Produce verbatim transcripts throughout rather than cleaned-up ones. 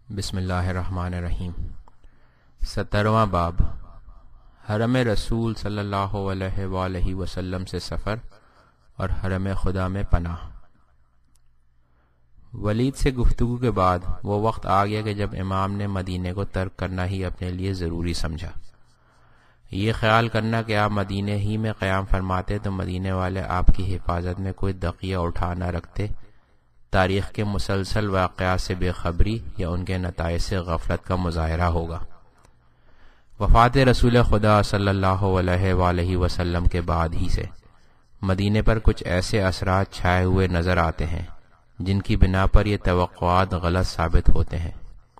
بسم اللہ الرحمن الرحیم۔ سترواں باب، حرم رسول صلی اللہ علیہ وآلہ وسلم سے سفر اور حرم خدا میں پناہ۔ ولید سے گفتگو کے بعد وہ وقت آ گیا کہ جب امام نے مدینے کو ترک کرنا ہی اپنے لیے ضروری سمجھا۔ یہ خیال کرنا کہ آپ مدینے ہی میں قیام فرماتے تو مدینے والے آپ کی حفاظت میں کوئی دقیہ اٹھا نہ رکھتے، تاریخ کے مسلسل واقعات سے بے خبری یا ان کے نتائج سے غفلت کا مظاہرہ ہوگا۔ وفات رسول خدا صلی اللہ علیہ وآلہ وسلم کے بعد ہی سے مدینے پر کچھ ایسے اثرات چھائے ہوئے نظر آتے ہیں جن کی بنا پر یہ توقعات غلط ثابت ہوتے ہیں۔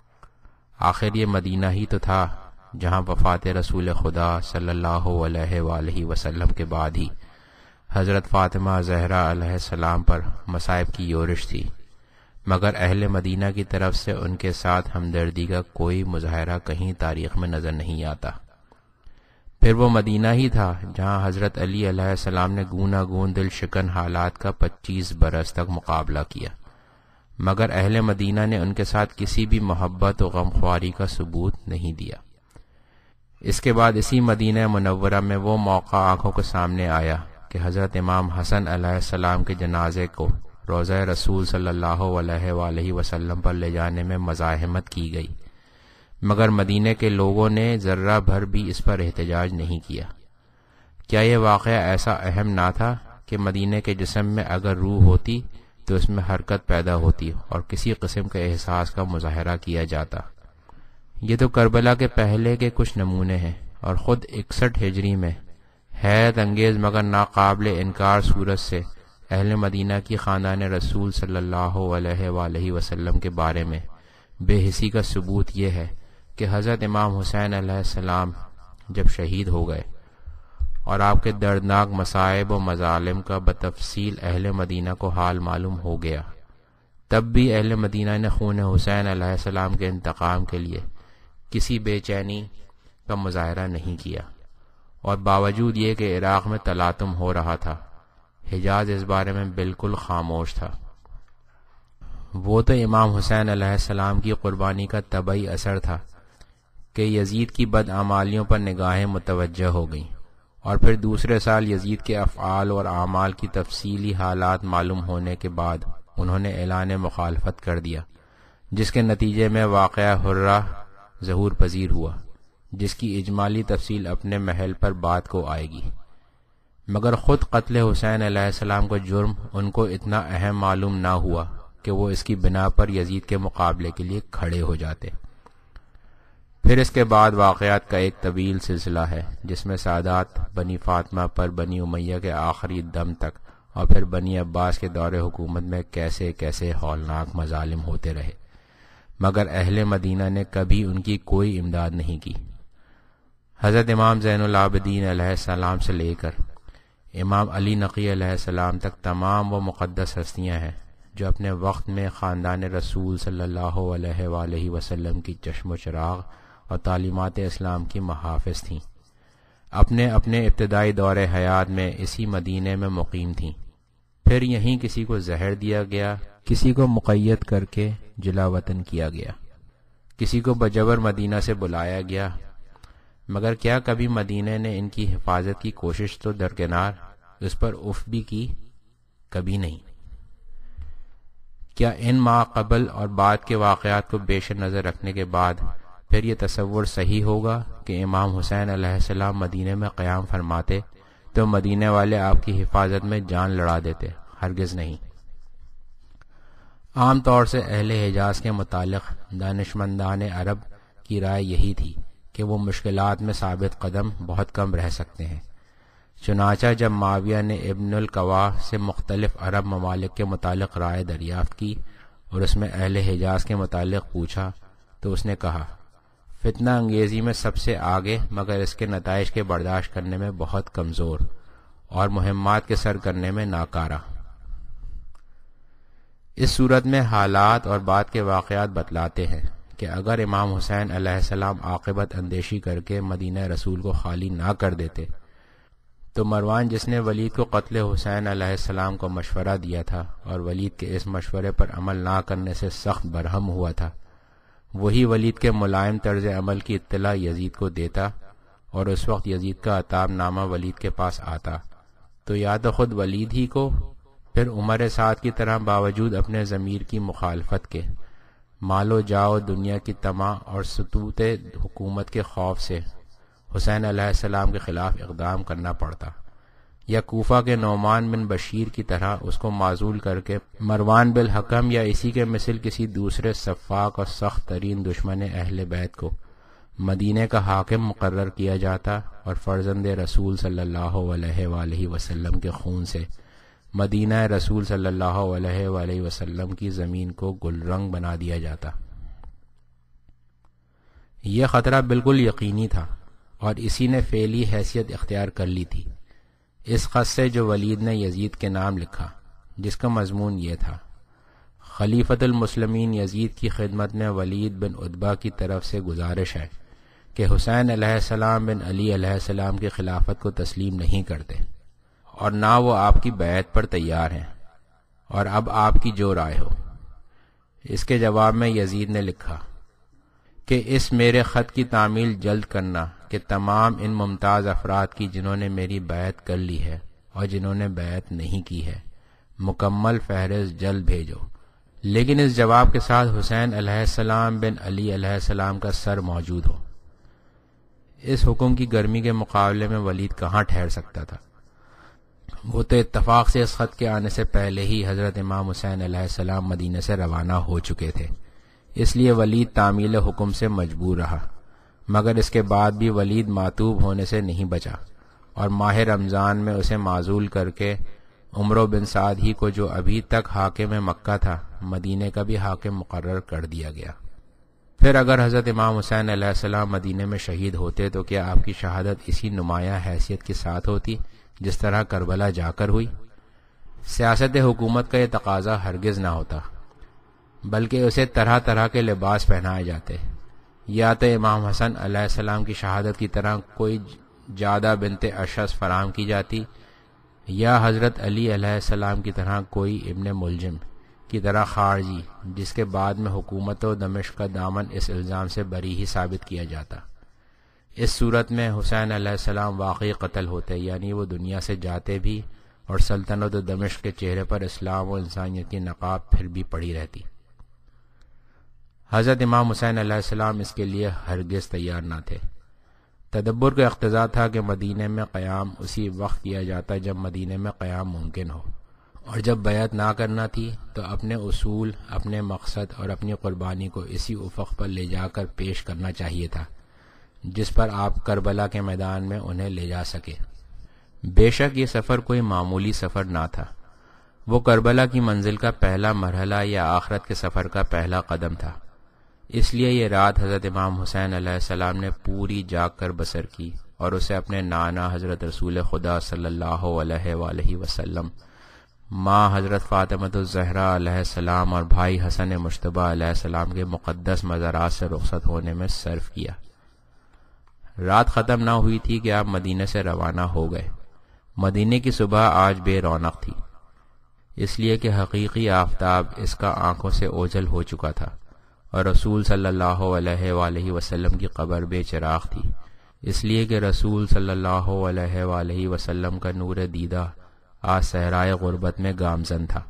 آخر یہ مدینہ ہی تو تھا جہاں وفات رسول خدا صلی اللہ علیہ وآلہ وسلم کے بعد ہی حضرت فاطمہ زہرا علیہ السلام پر مصائب کی یورش تھی، مگر اہل مدینہ کی طرف سے ان کے ساتھ ہمدردی کا کوئی مظاہرہ کہیں تاریخ میں نظر نہیں آتا۔ پھر وہ مدینہ ہی تھا جہاں حضرت علی علیہ السلام نے گونا گون دل شکن حالات کا پچیس برس تک مقابلہ کیا، مگر اہل مدینہ نے ان کے ساتھ کسی بھی محبت و غمخواری کا ثبوت نہیں دیا۔ اس کے بعد اسی مدینہ منورہ میں وہ موقع آنکھوں کے سامنے آیا کہ حضرت امام حسن علیہ السلام کے جنازے کو روضہ رسول صلی اللہ علیہ وآلہ وسلم پر لے جانے میں مزاحمت کی گئی، مگر مدینے کے لوگوں نے ذرہ بھر بھی اس پر احتجاج نہیں کیا۔ کیا یہ واقعہ ایسا اہم نہ تھا کہ مدینے کے جسم میں اگر روح ہوتی تو اس میں حرکت پیدا ہوتی اور کسی قسم کے احساس کا مظاہرہ کیا جاتا؟ یہ تو کربلا کے پہلے کے کچھ نمونے ہیں، اور خود اکسٹھ ہجری میں حیرت انگیز مگر ناقابل انکار صورت سے اہل مدینہ کی خاندان رسول صلی اللہ علیہ وآلہ وسلم کے بارے میں بے حسی کا ثبوت یہ ہے کہ حضرت امام حسین علیہ السلام جب شہید ہو گئے اور آپ کے دردناک مصائب و مظالم کا بتفصیل اہل مدینہ کو حال معلوم ہو گیا، تب بھی اہل مدینہ نے خون حسین علیہ السلام کے انتقام کے لیے کسی بے چینی کا مظاہرہ نہیں کیا، اور باوجود یہ کہ عراق میں تلاطم ہو رہا تھا، حجاز اس بارے میں بالکل خاموش تھا۔ وہ تو امام حسین علیہ السلام کی قربانی کا طبعی اثر تھا کہ یزید کی بدعمالیوں پر نگاہیں متوجہ ہو گئیں، اور پھر دوسرے سال یزید کے افعال اور اعمال کی تفصیلی حالات معلوم ہونے کے بعد انہوں نے اعلان مخالفت کر دیا، جس کے نتیجے میں واقعہ حرہ ظہور پذیر ہوا، جس کی اجمالی تفصیل اپنے محل پر بات کو آئے گی۔ مگر خود قتل حسین علیہ السلام کا جرم ان کو اتنا اہم معلوم نہ ہوا کہ وہ اس کی بنا پر یزید کے مقابلے کے لیے کھڑے ہو جاتے۔ پھر اس کے بعد واقعات کا ایک طویل سلسلہ ہے جس میں سادات بنی فاطمہ پر بنی امیہ کے آخری دم تک اور پھر بنی عباس کے دور حکومت میں کیسے کیسے ہولناک مظالم ہوتے رہے، مگر اہل مدینہ نے کبھی ان کی کوئی امداد نہیں کی۔ حضرت امام زین العابدین علیہ السلام سے لے کر امام علی نقی علیہ السلام تک تمام وہ مقدس ہستیاں ہیں جو اپنے وقت میں خاندان رسول صلی اللہ علیہ وآلہ وسلم کی چشم و چراغ اور تعلیمات اسلام کی محافظ تھیں، اپنے اپنے ابتدائی دور حیات میں اسی مدینے میں مقیم تھیں۔ پھر یہیں کسی کو زہر دیا گیا، کسی کو مقید کر کے جلا وطن کیا گیا، کسی کو بجبر مدینہ سے بلایا گیا، مگر کیا کبھی مدینہ نے ان کی حفاظت کی کوشش تو درکنار اس پر اف بھی کی؟ کبھی نہیں۔ کیا ان ما قبل اور بعد کے واقعات کو پیش نظر رکھنے کے بعد پھر یہ تصور صحیح ہوگا کہ امام حسین علیہ السلام مدینے میں قیام فرماتے تو مدینے والے آپ کی حفاظت میں جان لڑا دیتے؟ ہرگز نہیں۔ عام طور سے اہل حجاز کے متعلق دانشمندان عرب کی رائے یہی تھی کہ وہ مشکلات میں ثابت قدم بہت کم رہ سکتے ہیں۔ چنانچہ جب معاویہ نے ابن القوا سے مختلف عرب ممالک کے متعلق رائے دریافت کی اور اس میں اہل حجاز کے متعلق پوچھا تو اس نے کہا، فتنہ انگیزی میں سب سے آگے مگر اس کے نتائج کے برداشت کرنے میں بہت کمزور اور مہمات کے سر کرنے میں ناکارہ۔ اس صورت میں حالات اور بعد کے واقعات بتلاتے ہیں کہ اگر امام حسین علیہ السلام عاقبت اندیشی کر کے مدینہ رسول کو خالی نہ کر دیتے تو مروان، جس نے ولید کو قتل حسین علیہ السلام کو مشورہ دیا تھا اور ولید کے اس مشورے پر عمل نہ کرنے سے سخت برہم ہوا تھا، وہی ولید کے ملائم طرز عمل کی اطلاع یزید کو دیتا اور اس وقت یزید کا عتاب نامہ ولید کے پاس آتا تو یا تو خود ولید ہی کو پھر عمر سعد کی طرح باوجود اپنے ضمیر کی مخالفت کے، مال و جاؤ دنیا کی طمع اور سطوت حکومت کے خوف سے حسین علیہ السلام کے خلاف اقدام کرنا پڑتا، یا کوفہ کے نعمان بن بشیر کی طرح اس کو معزول کر کے مروان بالحکم یا اسی کے مثل کسی دوسرے سفاک اور سخت ترین دشمن اہل بیت کو مدینے کا حاکم مقرر کیا جاتا اور فرزند رسول صلی اللہ علیہ وآلہ وسلم کے خون سے مدینہ رسول صلی اللہ علیہ وآلہ وسلم کی زمین کو گل رنگ بنا دیا جاتا۔ یہ خطرہ بالکل یقینی تھا اور اسی نے فعلی حیثیت اختیار کر لی تھی۔ اس خط سے جو ولید نے یزید کے نام لکھا، جس کا مضمون یہ تھا: خلیفۃ المسلمین یزید کی خدمت میں ولید بن عتبہ کی طرف سے گزارش ہے کہ حسین علیہ السلام بن علی علیہ السلام کی خلافت کو تسلیم نہیں کرتے اور نہ وہ آپ کی بیعت پر تیار ہیں، اور اب آپ کی جو رائے ہو۔ اس کے جواب میں یزید نے لکھا کہ اس میرے خط کی تعمیل جلد کرنا کہ تمام ان ممتاز افراد کی جنہوں نے میری بیعت کر لی ہے اور جنہوں نے بیعت نہیں کی ہے، مکمل فہرست جلد بھیجو، لیکن اس جواب کے ساتھ حسین علیہ السلام بن علی علیہ السلام کا سر موجود ہو۔ اس حکم کی گرمی کے مقابلے میں ولید کہاں ٹھہر سکتا تھا؟ وہ تو اتفاق سے اس خط کے آنے سے پہلے ہی حضرت امام حسین علیہ السلام مدینہ سے روانہ ہو چکے تھے، اس لیے ولید تعمیل حکم سے مجبور رہا، مگر اس کے بعد بھی ولید معتوب ہونے سے نہیں بچا اور ماہ رمضان میں اسے معزول کر کے عمرو بن سعد ہی کو، جو ابھی تک حاکم مکہ تھا، مدینے کا بھی حاکم مقرر کر دیا گیا۔ پھر اگر حضرت امام حسین علیہ السلام مدینے میں شہید ہوتے تو کیا آپ کی شہادت اسی نمایاں حیثیت کے ساتھ ہوتی جس طرح کربلا جا کر ہوئی؟ سیاست حکومت کا یہ تقاضا ہرگز نہ ہوتا، بلکہ اسے طرح طرح کے لباس پہنائے جاتے، یا تو امام حسن علیہ السلام کی شہادت کی طرح کوئی جادہ بنت اشعث فراہم کی جاتی، یا حضرت علی علیہ السلام کی طرح کوئی ابن ملجم کی طرح خارجی، جس کے بعد میں حکومت و دمشق کا دامن اس الزام سے بری ہی ثابت کیا جاتا۔ اس صورت میں حسین علیہ السلام واقعی قتل ہوتے، یعنی وہ دنیا سے جاتے بھی اور سلطنت و دمشق کے چہرے پر اسلام و انسانیت کی نقاب پھر بھی پڑی رہتی۔ حضرت امام حسین علیہ السلام اس کے لیے ہرگز تیار نہ تھے۔ تدبر کا اقتضا تھا کہ مدینے میں قیام اسی وقت کیا جاتا جب مدینے میں قیام ممکن ہو، اور جب بیعت نہ کرنا تھی تو اپنے اصول، اپنے مقصد اور اپنی قربانی کو اسی افق پر لے جا کر پیش کرنا چاہیے تھا جس پر آپ کربلا کے میدان میں انہیں لے جا سکے۔ بے شک یہ سفر کوئی معمولی سفر نہ تھا، وہ کربلا کی منزل کا پہلا مرحلہ یا آخرت کے سفر کا پہلا قدم تھا۔ اس لیے یہ رات حضرت امام حسین علیہ السلام نے پوری جاگ کر بسر کی اور اسے اپنے نانا حضرت رسول خدا صلی اللہ علیہ وآلہ وسلم، ماں حضرت فاطمۃ الزہرا علیہ السلام اور بھائی حسن مجتبیٰ علیہ السلام کے مقدس مزارات سے رخصت ہونے میں صرف کیا۔ رات ختم نہ ہوئی تھی کہ آپ مدینے سے روانہ ہو گئے۔ مدینے کی صبح آج بے رونق تھی، اس لیے کہ حقیقی آفتاب اس کا آنکھوں سے اوجھل ہو چکا تھا اور رسول صلی اللہ علیہ وآلہ وسلم کی قبر بے چراغ تھی، اس لیے کہ رسول صلی اللہ علیہ وآلہ وسلم کا نور دیدہ آج صحرائے غربت میں گامزن تھا۔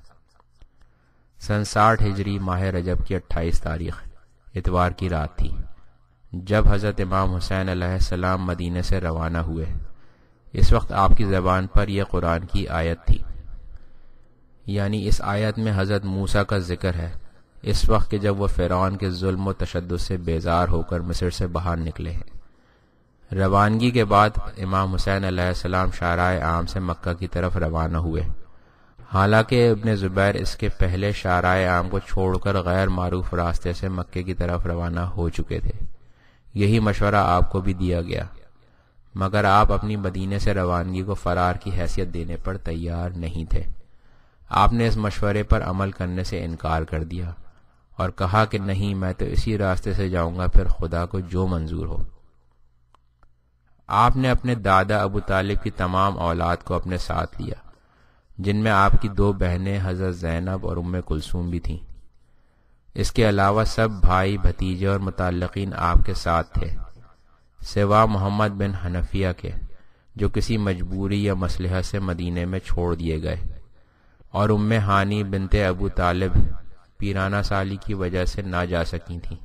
سن ساٹھ ہجری ماہ رجب کی اٹھائیس تاریخ اتوار کی رات تھی جب حضرت امام حسین علیہ السلام مدینے سے روانہ ہوئے۔ اس وقت آپ کی زبان پر یہ قرآن کی آیت تھی، یعنی اس آیت میں حضرت موسیٰ کا ذکر ہے، اس وقت کہ جب وہ فرعون کے ظلم و تشدد سے بیزار ہو کر مصر سے باہر نکلے ہیں۔ روانگی کے بعد امام حسین علیہ السلام شارع عام سے مکہ کی طرف روانہ ہوئے، حالانکہ ابن زبیر اس کے پہلے شارع عام کو چھوڑ کر غیر معروف راستے سے مکے کی طرف روانہ ہو چکے تھے۔ یہی مشورہ آپ کو بھی دیا گیا، مگر آپ اپنی مدینے سے روانگی کو فرار کی حیثیت دینے پر تیار نہیں تھے۔ آپ نے اس مشورے پر عمل کرنے سے انکار کر دیا اور کہا کہ نہیں، میں تو اسی راستے سے جاؤں گا، پھر خدا کو جو منظور ہو۔ آپ نے اپنے دادا ابو طالب کی تمام اولاد کو اپنے ساتھ لیا، جن میں آپ کی دو بہنیں حضرت زینب اور ام کلثوم بھی تھیں۔ اس کے علاوہ سب بھائی بھتیجے اور متعلقین آپ کے ساتھ تھے، سوا محمد بن حنفیہ کے، جو کسی مجبوری یا مصلحہ سے مدینے میں چھوڑ دیے گئے، اور ام ہانی بنت ابو طالب پیرانہ سالی کی وجہ سے نہ جا سکی تھیں۔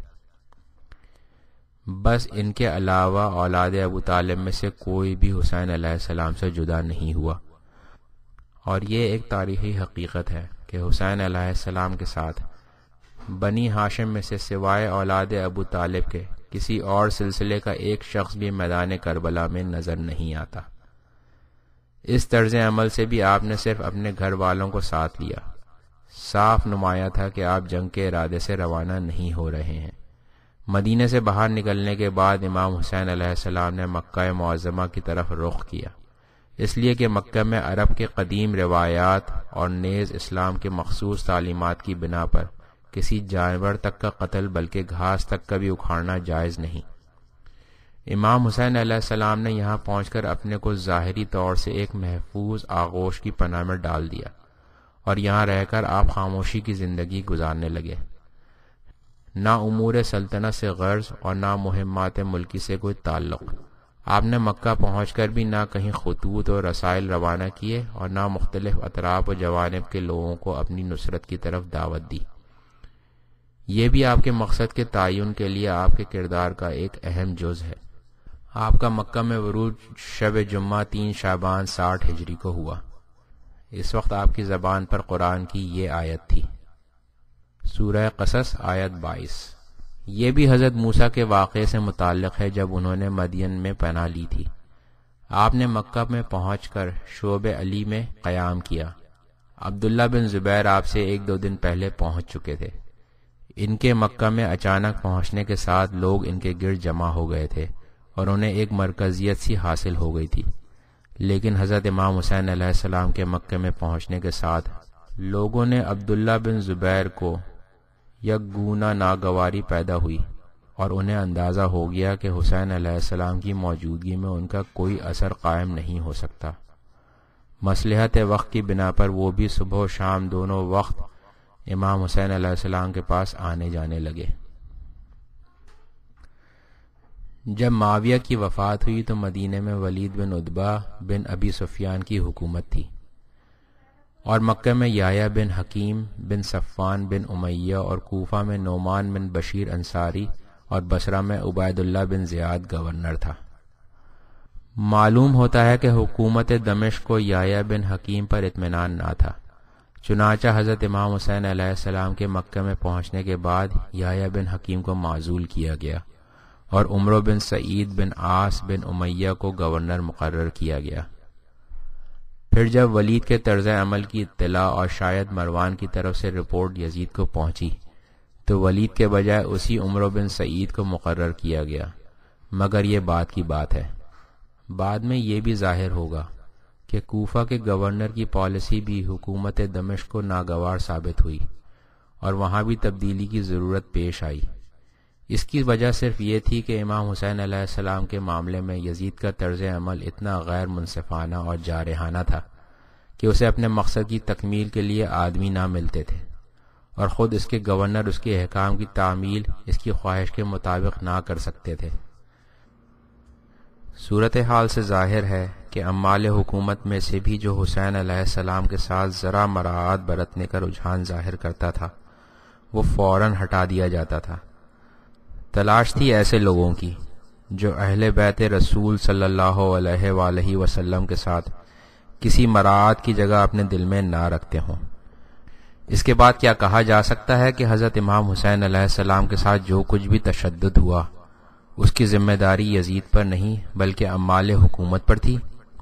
بس ان کے علاوہ اولاد ابو طالب میں سے کوئی بھی حسین علیہ السلام سے جدا نہیں ہوا، اور یہ ایک تاریخی حقیقت ہے کہ حسین علیہ السلام کے ساتھ بنی ہاشم میں سے سوائے اولاد ابو طالب کے کسی اور سلسلے کا ایک شخص بھی میدان کربلا میں نظر نہیں آتا۔ اس طرز عمل سے بھی آپ نے صرف اپنے گھر والوں کو ساتھ لیا، صاف نمایاں تھا کہ آپ جنگ کے ارادے سے روانہ نہیں ہو رہے ہیں۔ مدینے سے باہر نکلنے کے بعد امام حسین علیہ السلام نے مکہ معظمہ کی طرف رخ کیا، اس لیے کہ مکہ میں عرب کے قدیم روایات اور نیز اسلام کے مخصوص تعلیمات کی بنا پر کسی جانور تک کا قتل بلکہ گھاس تک کا بھی اکھاڑنا جائز نہیں۔ امام حسین علیہ السلام نے یہاں پہنچ کر اپنے کو ظاہری طور سے ایک محفوظ آغوش کی پناہ میں ڈال دیا، اور یہاں رہ کر آپ خاموشی کی زندگی گزارنے لگے۔ نہ امور سلطنت سے غرض اور نہ مہمات ملکی سے کوئی تعلق۔ آپ نے مکہ پہنچ کر بھی نہ کہیں خطوط اور رسائل روانہ کیے اور نہ مختلف اطراف و جوانب کے لوگوں کو اپنی نصرت کی طرف دعوت دی۔ یہ بھی آپ کے مقصد کے تعین کے لیے آپ کے کردار کا ایک اہم جز ہے۔ آپ کا مکہ میں ورود شب جمعہ تین شعبان ساٹھ ہجری کو ہوا۔ اس وقت آپ کی زبان پر قرآن کی یہ آیت تھی، سورہ قصص آیت بائیس۔ یہ بھی حضرت موسیٰ کے واقعے سے متعلق ہے جب انہوں نے مدین میں پناہ لی تھی۔ آپ نے مکہ میں پہنچ کر شعب علی میں قیام کیا۔ عبداللہ بن زبیر آپ سے ایک دو دن پہلے پہنچ چکے تھے۔ ان کے مکہ میں اچانک پہنچنے کے ساتھ لوگ ان کے گرد جمع ہو گئے تھے اور انہیں ایک مرکزیت سی حاصل ہو گئی تھی، لیکن حضرت امام حسین علیہ السلام کے مکہ میں پہنچنے کے ساتھ لوگوں نے عبداللہ بن زبیر کو یک گونا ناگواری پیدا ہوئی اور انہیں اندازہ ہو گیا کہ حسین علیہ السلام کی موجودگی میں ان کا کوئی اثر قائم نہیں ہو سکتا۔ مصلحت وقت کی بنا پر وہ بھی صبح و شام دونوں وقت امام حسین علیہ السلام کے پاس آنے جانے لگے۔ جب معاویہ کی وفات ہوئی تو مدینے میں ولید بن عتبہ بن ابی سفیان کی حکومت تھی، اور مکہ میں یحییٰ بن حکیم بن صفوان بن امیہ اور کوفہ میں نعمان بن بشیر انصاری اور بصرہ میں عبید اللہ بن زیاد گورنر تھا۔ معلوم ہوتا ہے کہ حکومت دمشق کو یحییٰ بن حکیم پر اطمینان نہ تھا، چنانچہ حضرت امام حسین علیہ السلام کے مکہ میں پہنچنے کے بعد یحییٰ بن حکیم کو معزول کیا گیا اور عمرو بن سعید بن عاص بن امیہ کو گورنر مقرر کیا گیا۔ پھر جب ولید کے طرز عمل کی اطلاع اور شاید مروان کی طرف سے رپورٹ یزید کو پہنچی تو ولید کے بجائے اسی عمرو بن سعید کو مقرر کیا گیا، مگر یہ بات کی بات ہے۔ بعد میں یہ بھی ظاہر ہوگا کہ کوفہ کے گورنر کی پالیسی بھی حکومت دمشق کو ناگوار ثابت ہوئی اور وہاں بھی تبدیلی کی ضرورت پیش آئی۔ اس کی وجہ صرف یہ تھی کہ امام حسین علیہ السلام کے معاملے میں یزید کا طرز عمل اتنا غیر منصفانہ اور جارحانہ تھا کہ اسے اپنے مقصد کی تکمیل کے لیے آدمی نہ ملتے تھے، اور خود اس کے گورنر اس کے احکام کی تعمیل اس کی خواہش کے مطابق نہ کر سکتے تھے۔ صورتحال سے ظاہر ہے کہ عمال حکومت میں سے بھی جو حسین علیہ السلام کے ساتھ ذرا مراعات برتنے کا رجحان ظاہر کرتا تھا وہ فوراً ہٹا دیا جاتا تھا۔ تلاش تھی ایسے لوگوں کی جو اہل بیت رسول صلی اللہ علیہ وآلہ وسلم کے ساتھ کسی مراعات کی جگہ اپنے دل میں نہ رکھتے ہوں۔ اس کے بعد کیا کہا جا سکتا ہے کہ حضرت امام حسین علیہ السلام کے ساتھ جو کچھ بھی تشدد ہوا اس کی ذمہ داری یزید پر نہیں بلکہ عمال حکومت پر تھی؟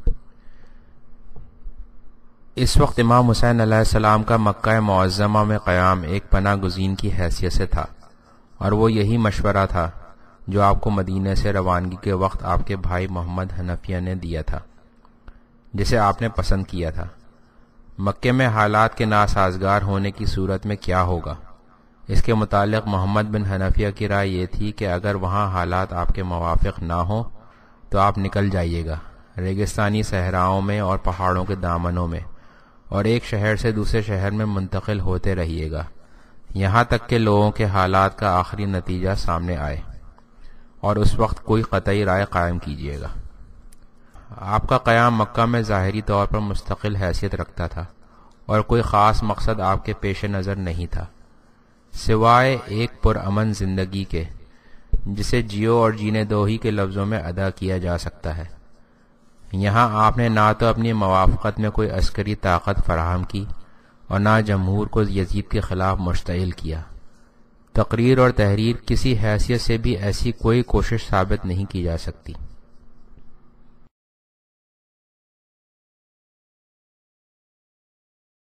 اس وقت امام حسین علیہ السلام کا مکہ معظمہ میں قیام ایک پناہ گزین کی حیثیت سے تھا، اور وہ یہی مشورہ تھا جو آپ کو مدینے سے روانگی کے وقت آپ کے بھائی محمد حنفیہ نے دیا تھا، جسے آپ نے پسند کیا تھا۔ مکے میں حالات کے ناسازگار ہونے کی صورت میں کیا ہوگا؟ اس کے متعلق محمد بن حنفیہ کی رائے یہ تھی کہ اگر وہاں حالات آپ کے موافق نہ ہوں تو آپ نکل جائیے گا ریگستانی صحراؤں میں اور پہاڑوں کے دامنوں میں، اور ایک شہر سے دوسرے شہر میں منتقل ہوتے رہیے گا، یہاں تک کہ لوگوں کے حالات کا آخری نتیجہ سامنے آئے، اور اس وقت کوئی قطعی رائے قائم کیجیے گا۔ آپ کا قیام مکہ میں ظاہری طور پر مستقل حیثیت رکھتا تھا، اور کوئی خاص مقصد آپ کے پیش نظر نہیں تھا سوائے ایک پرامن زندگی کے، جسے جیو اور جینے دو ہی کے لفظوں میں ادا کیا جا سکتا ہے۔ یہاں آپ نے نہ تو اپنی موافقت میں کوئی عسکری طاقت فراہم کی اور نہ جمہور کو یزید کے خلاف مشتعل کیا۔ تقریر اور تحریر کسی حیثیت سے بھی ایسی کوئی کوشش ثابت نہیں کی جا سکتی۔